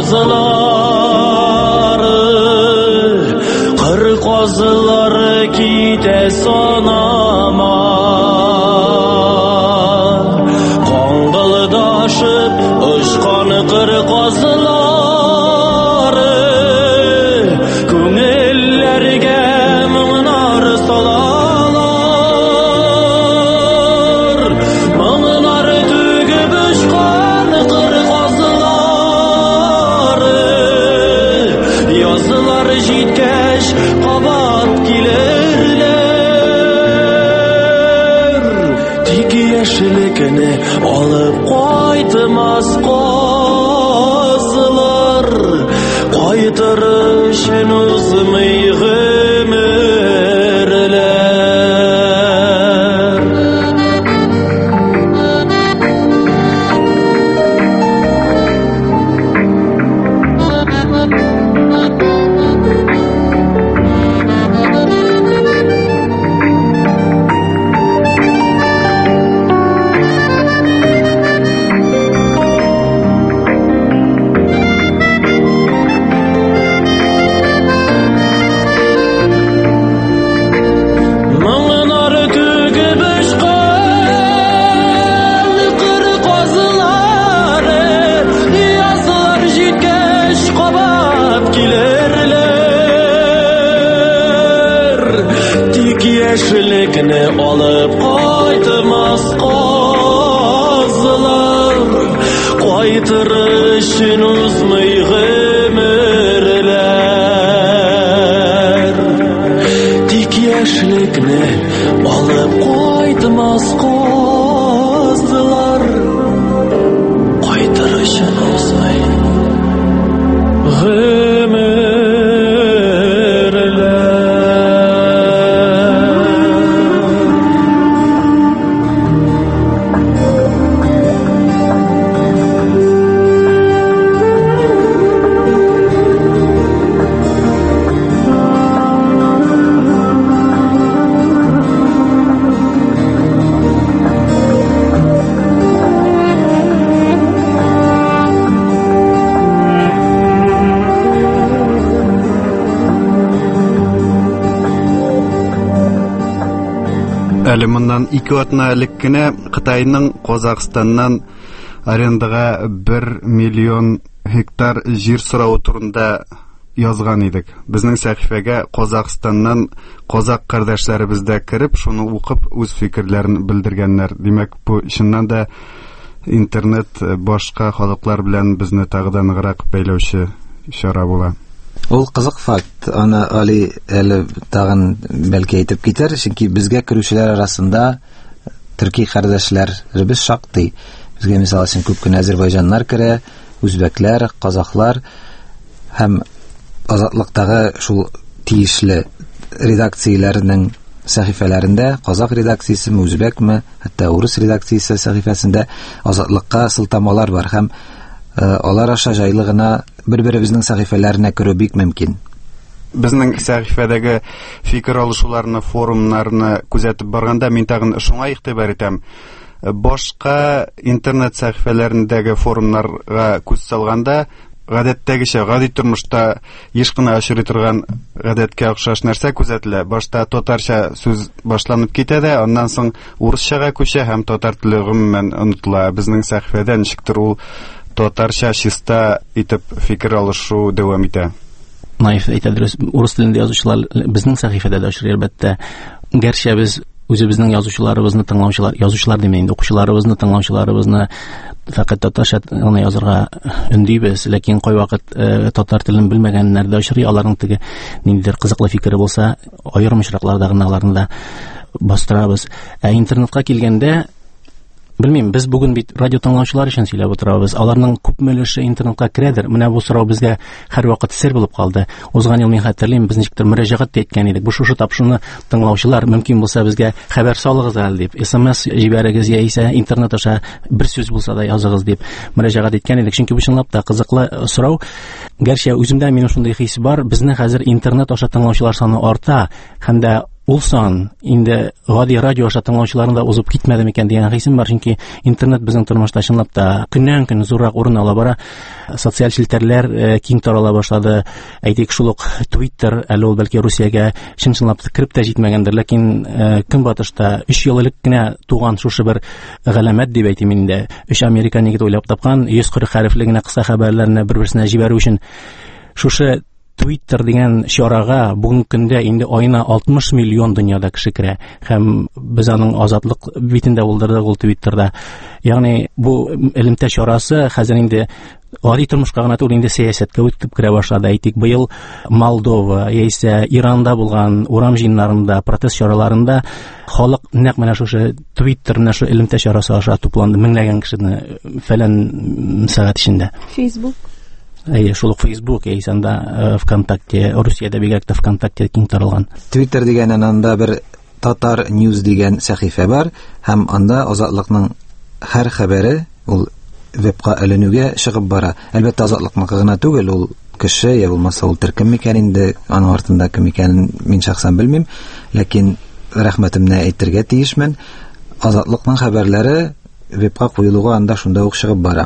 казлары, кыр казлары китә санама. Ышкан кыр казлары, күңелләргә моңнар салалар. Моңнар түгеп ышкан кыр казлары, язлар җиткәч кабат килерләр. Тик яшелекне алып кайтмас казлар, кайтыр өчен узмый гомерләр. Яшелекне алып кайтмас казлар, кайтыр өчен узмый гомерләр. Тик яшелекне алып кайтмас казлар, кайтыр өчен узмый гомерләр. Моннан 2 атна элек кенә Кытайның Казакъстаннан арендага 1 миллион гектар җир сорау турында язган идек. Безнең сәхифәгә Казакъстаннан казак кардәшләребез дә кирип, шуны укып, үз фикерләрен белдергәннәр. Димәк, бу чыннан да интернет башка халыклар белән безне тагы да ныграк бәйләүче чара була. Ул кызык факт. Аны Али әле тагын бәлки әйтеп китер, чөнки безгә керүчеләр арасында төрки кардәшләребез шактый. Безгә мисал өчен күп кенә азәрбайҗаннар керә, үзбәкләр, казаклар һәм азатлыктагы шул тиешле редакцияләрнең сәхифәләрендә, казак редакциясе, үзбәкме, хәтта урыс редакциясе сәхифәсендә азатлыкка сылтамалар бар һәм алар аша җайлы гына бер-беребезнең сәхифәләренә керү бик мөмкин. Безнең сәхифәдәге фикер алышуларны, форумнарны күзәтеп барганда мин тагын шуңа игътибар итәм. Башка интернет сәхифәләрендәге форумнарга күз салганда гадәттәгечә, гади тормышта еш кына ашырый торган гадәткә охшаш нәрсә күзәтелә. Башта татарча сүз башланып китә дә, аннан соң урысчага күчә һәм татар теле гомумән онытыла. Безнең сәхифәдә ничектер ул татарча чиста итеп фикер алышу дәвам итә. Наиф әйтәдер, урыс телендә язучылар безнең сәхифәдә дә очрый әлбәттә. Гәрчә без үзебезнең язучыларыбызны тыңлаучылар, язучылар димәйм инде, укучыларыбызны, тыңлаучыларыбызны фақат татарча гына язырга өндибез, ләкин кайвакыт татар телен белмәгәннәр дә очрый, аларның теге ниндидер кызыклы фикере булса, аерым очракларда гыналарны да бастырабыз. Интернетка килгәндә, белмим, без бүген бит радио тыңлаучылар өчен сөйләп утырабыз. Аларның күпме өлеше интернетка керәдер? Менә бу сорау безгә һәрвакыт сер булып калды. Узган ел мин хәтерлим, без ничектер мөрәҗәгать иткән идек. Бу шушы тапшыны тыңлаучылар мөмкин булса безгә хәбәр салыгыз әле дип, SMS җибәрегез яисә интернет аша бер сүз булса да языгыз дип мөрәҗәгать иткән идек. Чөнки бу чынлап та кызыклы сорау. Гәрчә үземдә минем шундый хис бар, безне хәзер интернет аша тыңлаучылар саны арта, һәм дә ул сан инде гади радио аша тыңлаучыларын да узып китмәде микән дигән хисем бар, чөнки интернет безнең тормышта чынлап та көннән-көн зуррак урын ала бара. Социаль челтәрләр киң тарала башлады. Әйтик, шул ук Twitter, әле ул бәлки Русиягә чынлап кирип тә җитмәгәндер, ләкин Көнбатышта 3 ел элек кенә туган шушы бер галәмәт дип әйтим инде. 3 американ егет уйлап тапкан 140 хәрефле генә кыса хәбәрләрне бер-берсенә җибәрү өчен шушы Twitter дигән чарага бүгенге көндә инде аена 60 миллион дөньяда кеше керә. Һәм без аның азатлык битендә булдырдык ул Twitterда. Ягъни бу элемтә чарасы хәзер инде гади тормышка гына түгел, инде сәясәткә үтеп керә башлады. Әйтик, быел Молдова яисә Иранда булган урам җыеннарында, протест чараларында халык нәкъ менә шушы Twitter менә шу элемтә чарасы аша тупланды, меңләгән кешене фәлән сәгать эчендә. Facebook шул Facebook, яисәндә ВКонтакте, Русиядә бигрәк тә ВКонтакте киң таралган. Twitter дигәннән анда бер Татар News дигән сәхифә бар, һәм анда азатлыкның һәр хәбәре ул вебка эленүгә чыгып бара. Әлбәттә, азатлыкныкы гына түгел, ул кеше, я булмаса ул төркем микән инде, аның артында кем икәнен мин шәхсән белмим, ләкин рәхмәтемне әйтергә тиешмен, азатлыкның хәбәрләре вебка куелуга анда шунда ук чыгып бара.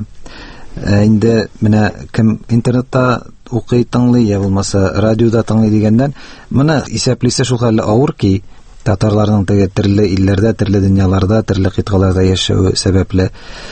Инде менә кем интернетта укый, тыңлый, я булмаса радиода тыңлый дигәндән, моны исәплисе шул хәлле авыр ки, татарларның теге төрле илләрдә, төрле дөньяларда, төрле кыйтгаларда яшәү сәбәпле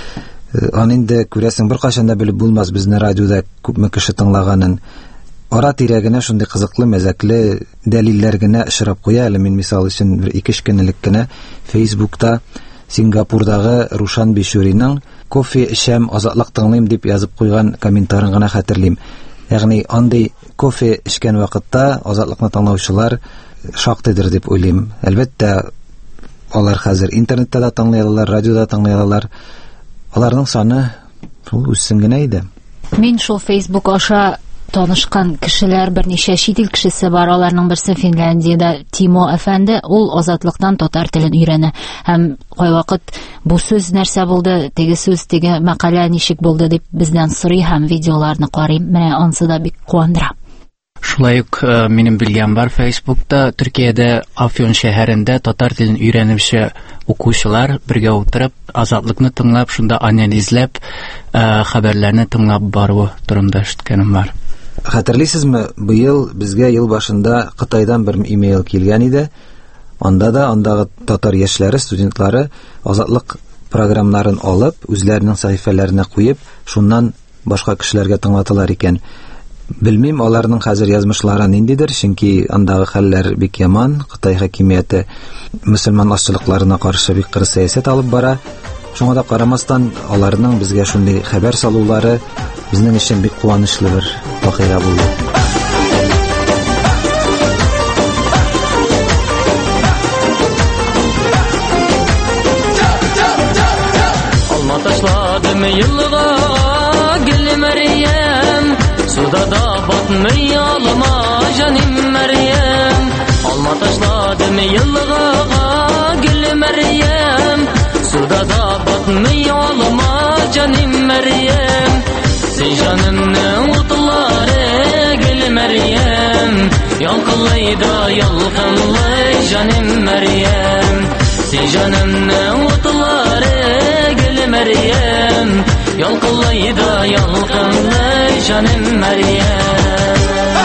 аны инде күрәсең беркайчан да белеп булмас, безне радиода күпме кеше тыңлаганын. Ара-тирә генә шундый кызыклы, мәзәкле дәлилләр генә очрап куя. Әле мин мисал өчен бер 2 көн элек кенә Facebook'та Сингапурдагы Рушан Бишуриның кофе эчәм, азатлык тыңлыйм дип язып куйган комментарын гына хәтерлим. Ягъни андый кофе эчкән вакытта азатлыкны тыңлаучылар шактыйдыр дип уйлыйм. Әлбәттә, алар хәзер интернетта да тыңлый алалар, радиода тыңлый алалар. Аларның саны шул үссен генә иде. Мин шул Facebook аша танышкан кешеләр, берничә чит ил кешесе бар, аларның берсе Финляндиядә Тимо әфәнде, ул азатлыктан татар телен өйрәнә. Һәм кайвакыт бу сүз нәрсә булды, теге сүз, теге мәкалә ничек булды дип бездән сорый һәм видеоларны карыйм. Менә ансы да бик куандыра. Шулай ук минем белгән бар, Facebook'та Төркиядә Афьон шәһәрендә татар телен өйрәнүче укучылар бергә утырып, азатлыкны тыңлап, шунда анализләп, хәбәрләрне тыңлап бару турында ишеткәнем бар. Хәтерлисезме, быел безгә ел башында Кытайдан бер имейл килгән иде. Андагы татар яшьләре, студентлары азатлык программаларын алып, үзләренең сәхифәләренә куеп, шуннан башка кешеләргә тыңлаталар икән. Белмим, аларның хәзер язмышлары ниндидер, чөнки андагы хәлләр бик яман. Кытай хакимияте мөселман ашчылыкларына каршы бик кырыс сәясәт алып бара. Шуңа да карамастан, аларның безгә шундый хәбәр салулары безнең өчен бик куанычлы бер вакыйга булды. Taşladım yıllığa gül Meryem, suda da batmay alma canım Meryem. Alma taşladım yıllığa gül Meryem, suda da batmay alma canım Meryem. Sen canımın utları gül Meryem, yankılayda yalkınlay canım Meryem. Sen canımın utları Meryem, yalqıllayda yalqınlay canım Meryem.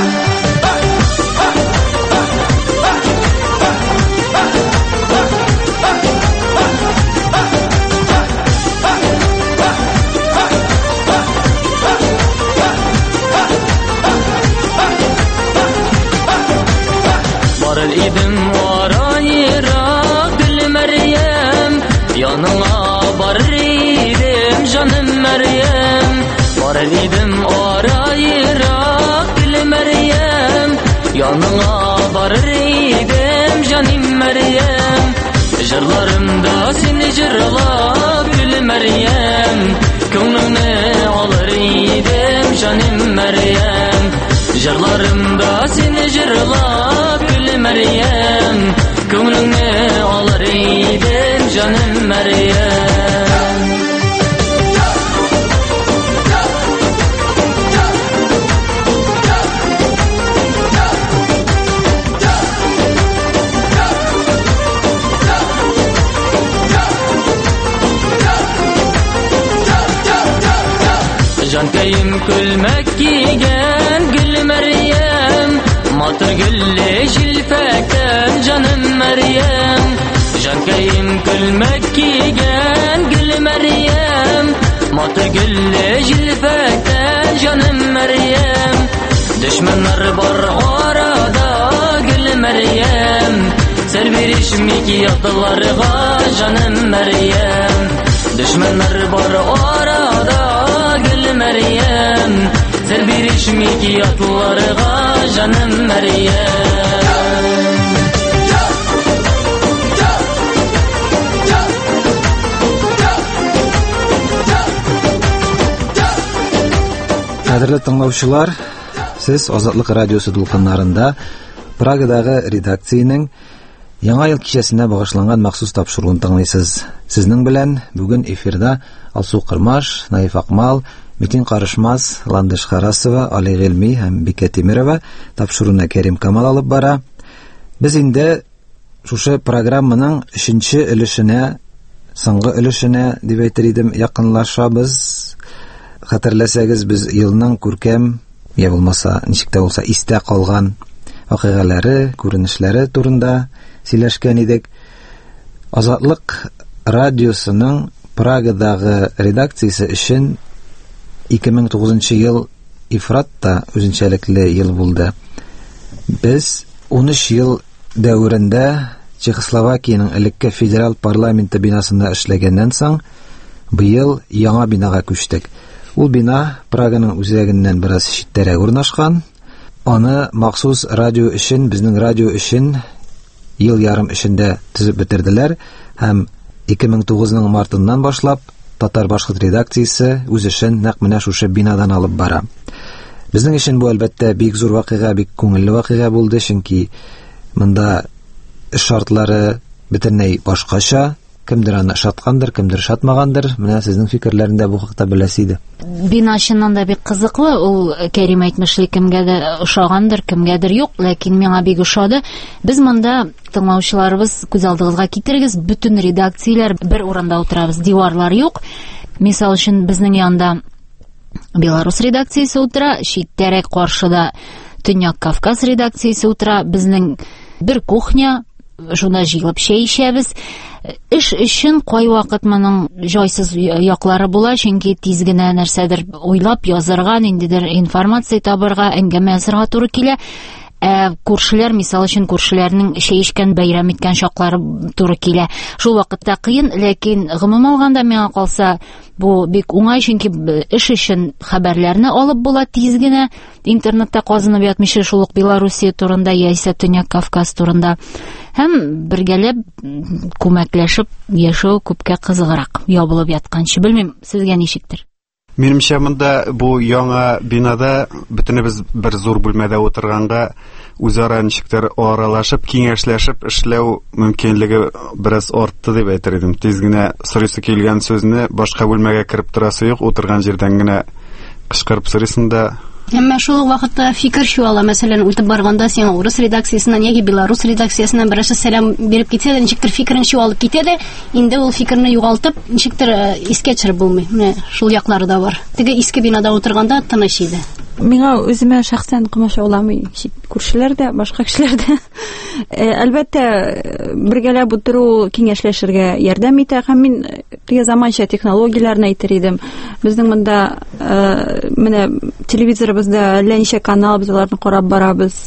Varır idim arayıra gül Meryem, yanına varır canım Meryem. Varır idim arayıra gül Meryem, yanına varır idim canım Meryem. Jırlarımda seni jırla gül Meryem, gönlünü alır idim canım Meryem. Jırlarımda seni jırla gül Meryem, gönlünü alır idim canım Meryem. Cankayım külmek giygen gül Meryem, matır gülle jilfekten canım Meryem. Cankayım külmek giygen gül Meryem, matır gülle jilfekten canım Meryem. Düşmanlar var arada gül Meryem, serverişmik yaptılarga canım Meryem. Düşmanlar var arada gül Meryem, serverişmik yaptılarga canım Meryem. Кадерле тыңлаучылар, сез Азатлык радиосы дулкыннарында Прагадагы редакциянең Яңа ел кичәсенә багышланган махсус тапшыруын тыңлыйсыз. Сезнең белән бүген эфирда Алсу Кырмаш, Наиф Акмал, Метин Карышмас, Ландыш Харасова, Али Гыйльми һәм Бикә Тимирова тапшыруны Кәрим Камал алып бара. Без инде шушы программаның 3нче өлешенә, соңгы өлешенә дип әйтер идем, якынлашабыз. Хәтерләсәгез, без елның күркәм, я булмаса, ничек тә булса истә калган вакыйгалары, күренешләре турында сөйләшкән идек. Азатлык радиосының Прагадагы редакциясе өчен 2009 ел ифратта үзенчәлекле ел булды. Без 13 ел дәврендә Чехословакиянең элекке федераль парламенты бинасында эшләгәннән соң быел яңа бинага күчтек. Ул бина Праганың үзәгеннән бераз читтәрәк урнашкан. Аны махсус радио өчен, безнең радио өчен ел ярым эчендә төзеп бетерделәр һәм 2009 мартыннан башлап Татар-Башкорт редакциясе үз эшен нәкъ менә шушы бинадан алып бара. Безнең өчен бу әлбәттә бик зур вакыйга, бик күңелле вакыйга булды, чөнки монда шартлары бөтенләй башкача. Кемдер аны шаткандыр, кемдер шатмагандыр. Менә сезнең фикерләрендә бу хакта беләсе иде. Бина чыннан да бик кызыклы. Ул Кәрим әйтмешли, кемгәдер ошагандыр, кемгәдер юк, ләкин миңа бик ошады. Без монда тыңлаучыларыбыз күз алдыгызга китерегез, бүтән редакцияләр бер урында утырабыз, диварлар юк. Мисал өчен безнең янда Беларусь редакциясе утыра, читтәрәк каршыда Төньяк Кавказ редакциясе утыра, безнең бер кухня, шунда җыелып чәй эчәбез. Эш өчен кайвакыт моның җайсыз яклары була, чөнки тиз генә нәрсәдер уйлап язарга, ниндидер информация табарга, әңгәмә язарга туры килә. Күршеләр, мисал өчен, күршеләрнең чәй эчкән, бәйрәм иткән чаклары туры килә. Шул вакытта кыен, ләкин гомум алганда миңа калса, бу бик уңай, чөнки эш өчен хәбәрләрне алып була тиз генә, интернетта казынып ятмыйча шул ук Белоруссия турында яисә Төньяк Кавказ турында. Һәм бергәләп күмәкләшеп яшәү күпкә кызыграк ябылып ятканчы. Белмим, сезгә ничектер? Минемчә, монда бу яңа бинада бөтенебез бер зур бүлмәдә утырганга үзара ничектер аралашып, киңәшләшеп эшләү мөмкинлеге бераз артты дип әйтер идем. Тиз генә сорыйсы килгән сүзне башка бүлмәгә кирип торасы юк, утырган җирдән генә кычкырып сорыйсын да. Әмма шул вакытта фикер чуала, мәсәлән, үтеп барганда син урыс редакциясеннән яки белорус редакциясеннән берәр сәлам биреп китсә дә, ничектер фикерен чуалып китә дә, инде ул фикерне югалтып, ничектер искә төшереп булмый. Менә шул яклары да бар. Теге иске бинада утырганда тыныч иде. Миңа үземә шәхсән кымашауламый, күршеләр дә, башка кешеләр дә. Әлбәттә, бергәләп утыру киңәшләшергә ярдәм итә, һәм мин заманча технологияләрне әйтер идем. Безнең монда менә телевизорыбызда әллә ничә канал, без аларны карап барабыз.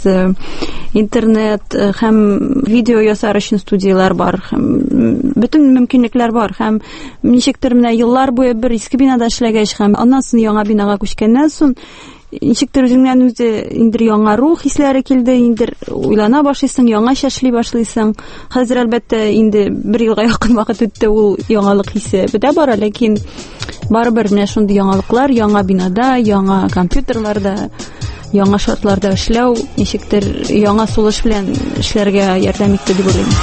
Интернет һәм видео ясар өчен студиялар бар, һәм бөтен мөмкинлекләр бар, һәм ничектер менә еллар буе бер иске бинада эшләгәч, һәм аннан соң яңа бинага күчкәннән соң ничектер үзеңнән үзе индер яңа рух хисләре килде, индер уйлана башлыйсың, яңача эшли башлыйсың. Хәзер әлбәттә инде бер елга якын вакыт үтте, ул яңалык хисе бетә бара, ләкин барыбер менә шундый яңалыклар, яңа бинада, яңа компьютерларда, яңа шартларда эшләү ничектер яңа сулыш белән эшләргә ярдәм итте дип уйлыйм.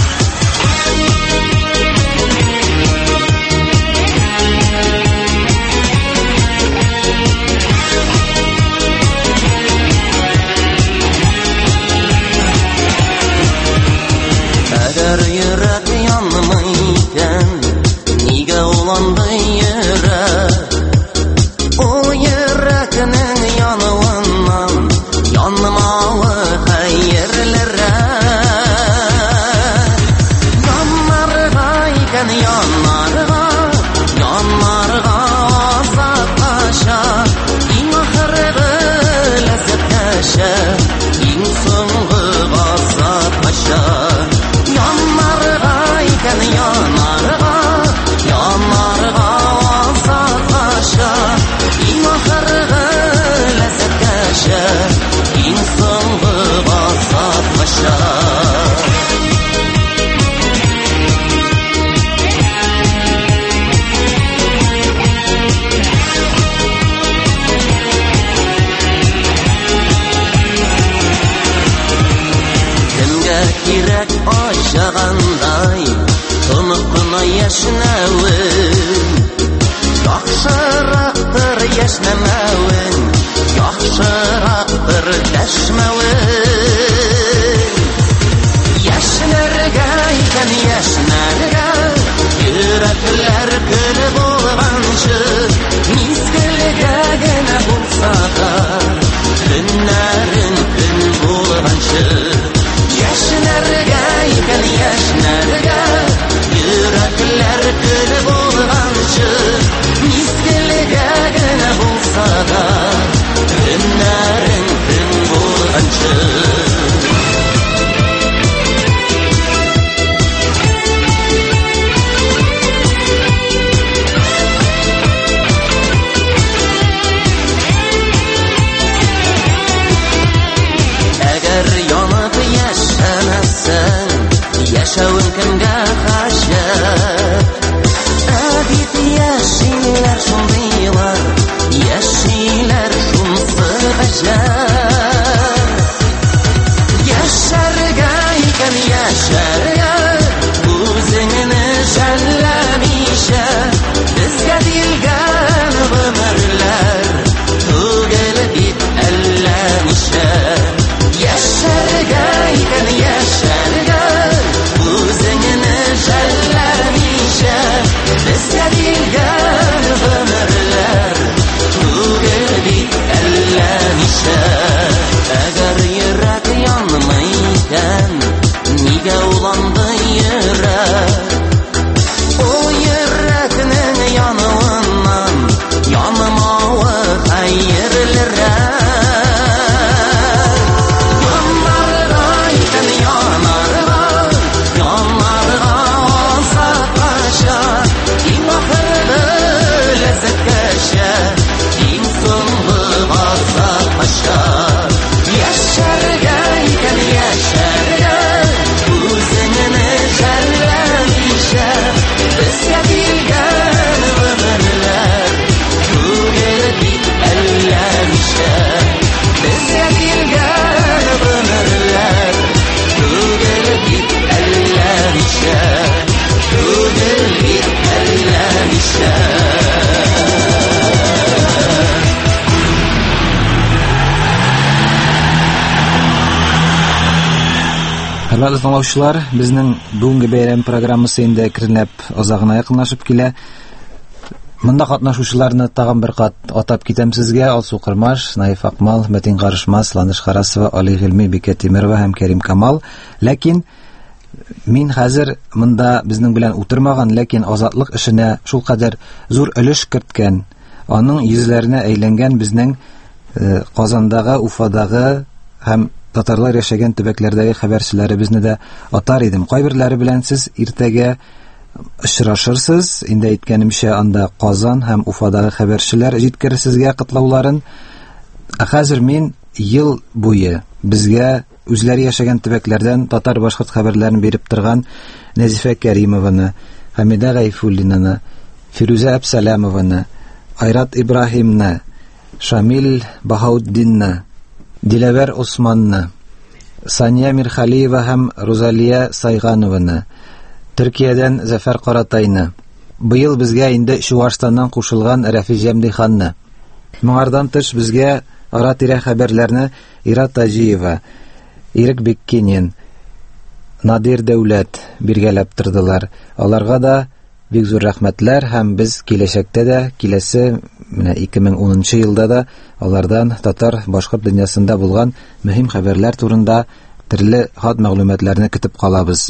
Yürek yanmayken niga ulandı yürek o yürekinin yanıvandan yanmalı hayırlara yanlargayken yanlarga azap taşa in ahırgı lezzet taşa in soğuğu azap taşa yanarga azatlaşa imahırgı lezzetleşe insanlığı azatlaşa kimge kirek aşağınday Tunukuna yaşnavın Yaxşıraqtır yaşnamavın Yaxşıraqtır dəşmavın Yaşnarga iken yaşnarga Yürekler kül bolğançı Mizgilga gene bulsa da Günlerin gün bolğançı Yaşnarga iken yaşnarga Yürekler kül bolğançı Mizgilga gene bulsa da Günlerin gün bolğançı Eğer yanıp yaşamazsan Yaşavın kimga haşet Adit yaşiler şundaylar Yaşiler şunsı gajat Yaşarga iken yaşarga Uzingini jallamişe Bizga dilgan ömürler Tugel bit allamişe Yaşarga iken yaşarga Uzingini jallamişe Bizga dilgan ömürler Tugel bit allamişe Хөрмәтле тыңлаучылар, безнең бүгенге бәйрәм программасы инде әкренләп азагына якынлашып килә. Монда катнашучыларны тагын бер кат атап китәм сезгә: Алсу Кырмаш, Наиф Акмал, Мәтин Карышмас, Ланыш Харасова, Али Гыйльми, Бикә Тимерова һәм Кәрим Камал. Ләкин мин хәзер монда безнең белән утырмаган, ләкин азатлык эшенә шул кадәр зур өлеш керткән, аның йөзләренә әйләнгән безнең Казандагы, Уфадагы һәм татарлар яшәгән төбәкләрдәге хәбәрчеләребезне дә атар идем. Кайберләре белән сез иртәгә очрашырсыз. Инде әйткәнемчә, анда Казан һәм Уфадагы хәбәрчеләр җиткерер сезгә котлауларын. Хәзер мин ел буе безгә үзләре яшәгән төбәкләрдән татар-башкорт хәбәрләрен биреп торган Нәзифә Кәримованы, Хәмидә Гайфуллинаны, Фирүзә Әбсәләмованы, Айрат Ибраһимны, Шамил Баһаутдинны, Диләбәр Усманны, Сания Мирхалиева һәм Розалия Сайганованы, Төркиядән Зәфәр Каратайны, быел безгә инде Чуашстаннан кушылган Рәфи Җәмдиханны. Моңардан тыш безгә ара-тирә хәбәрләрне Ира Таҗиева, Ирек Беккинин, Надир Дәүләт биргәләп тордылар. Аларга да бик зур рәхмәтләр һәм без киләчәктә дә, киләсе 2010 елда да алардан татар башкорт дөньясында булган мөһим хәбәрләр турында төрле хат мәгълүматларны көтеп калабыз.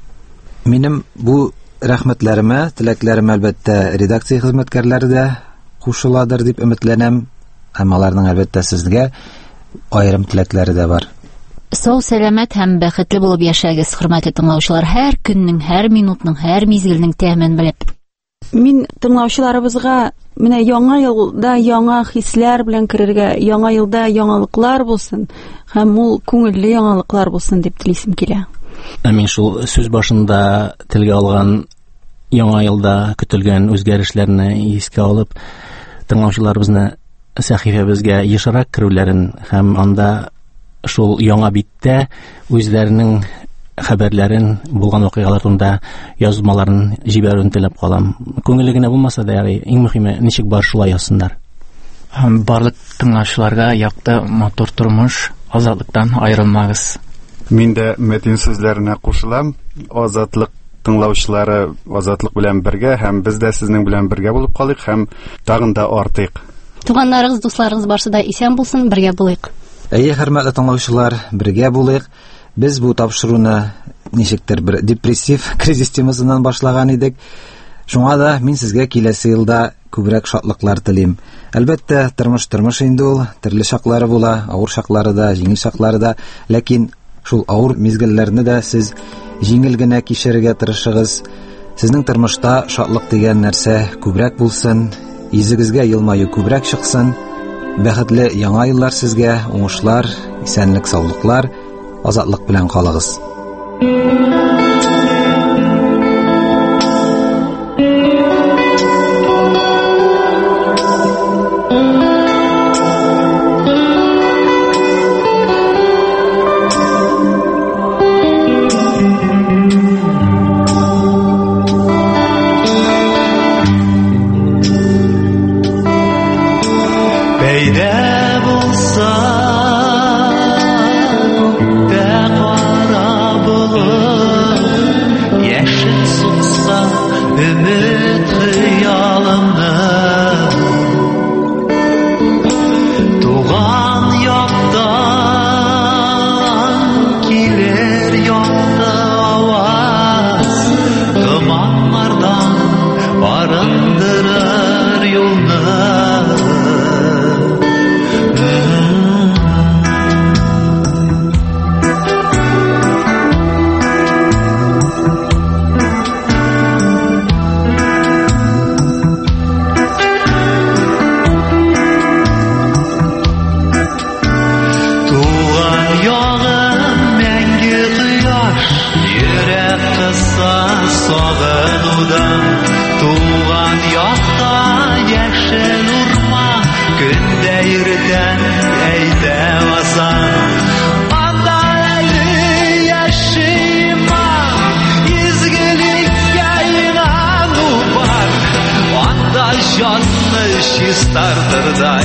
Минем бу рәхмәтләремә, теләкләремә әлбәттә редакция хезмәткәрләре дә кушыладыр дип өметләнәм, һәм аларның әлбәттә сезгә аерым теләкләре дә бар. Сау, сәламәт һәм бәхетле булып яшәгез, хөрмәтле тыңлаучылар. Һәр көннең, һәр минутның, һәр мизгелнең тәмен белеп. Мин тыңлаучыларыбызга менә яңа елда яңа хисләр белән керергә, яңа елда яңалыклар булсын һәм ул күңелле яңалыклар булсын дип телисем килә. Мин шул сүз башында телгә алган яңа елда көтелгән үзгәрешләрне искә алып, тыңлаучыларыбызны сәхифәбезгә ешрак керүләрен һәм анда шул яңа биттә үзләренең хәбәрләрен, булган вакыйгалар турында язмаларын җибәрүен теләп калам. Күңелле генә булмаса да, иң мөһиме, ничек бар шулай язсыннар. Барлык тыңлаучыларга якты матур тормыш, азатлыктан аерылмагыз. Мин дә Мәтин сүзләренә кушылам. Азатлык тыңлаучылары азатлык белән бергә һәм без дә сезнең белән бергә булып калыйк һәм тагын да артыйк. Туганнарыгыз, дусларыгыз барсы да исән булсын, бергә булыйк. Әйе, хөрмәтле тыңлаучылар, бергә булыйк. Без бу тапшыруны ничектер бер депрессив кризис темасыннан башлаган идек. Шуңа да мин сезгә киләсе елда күбрәк шатлыклар телим. Әлбәттә, тормыш инде ул, төрле шаклары була, авыр шаклары да, җиңел шаклары да, ләкин шул авыр мизгелләрне дә сез җиңел генә кичерергә тырышыгыз. Сезнең тормышта шатлык дигән нәрсә күбрәк булсын, йөзегезгә елмаю күбрәк чыксын. Бәхетле яңа еллар сезгә, уңышлар, исәнлек, саулыклар, азатлык белән калыгыз. Чистартырдай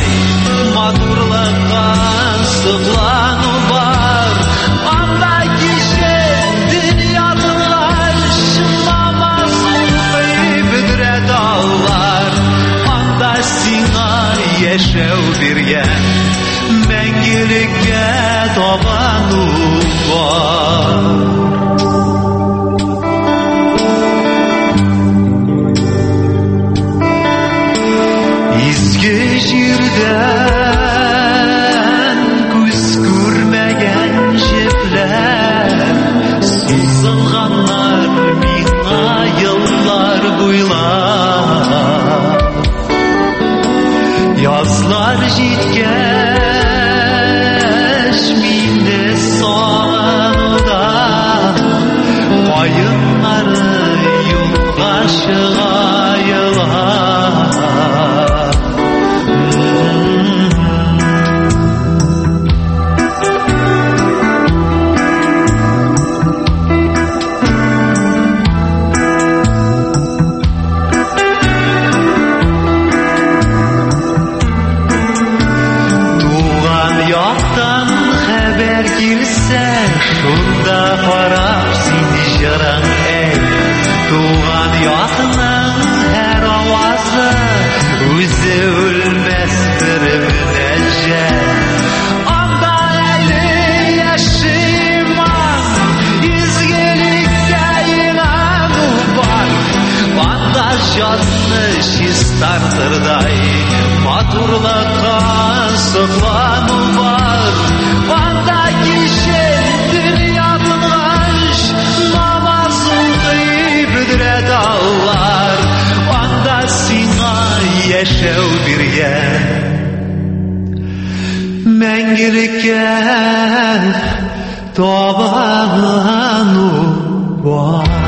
матурлыкка соклану бар. Анда кишен yaşav bergen Мәңгелеккә табану бар Изге җирдән күз күрмәгән җепләр сузылганнар миңа еллар буйлап Язлар җиткәч мине сагынуда каеннары юлга чыгайлар Шунда карап син җырың әй Туган якның һәр авазы Үзе үлмәс бер мөнәҗәт Анда әле яшиман Изгелеккә инану бар Анда җанны чистартырдай Матурлыкка соклану бар Анда кичен Dallar anda sina yaşav bergen Мәңгелеккә табану бар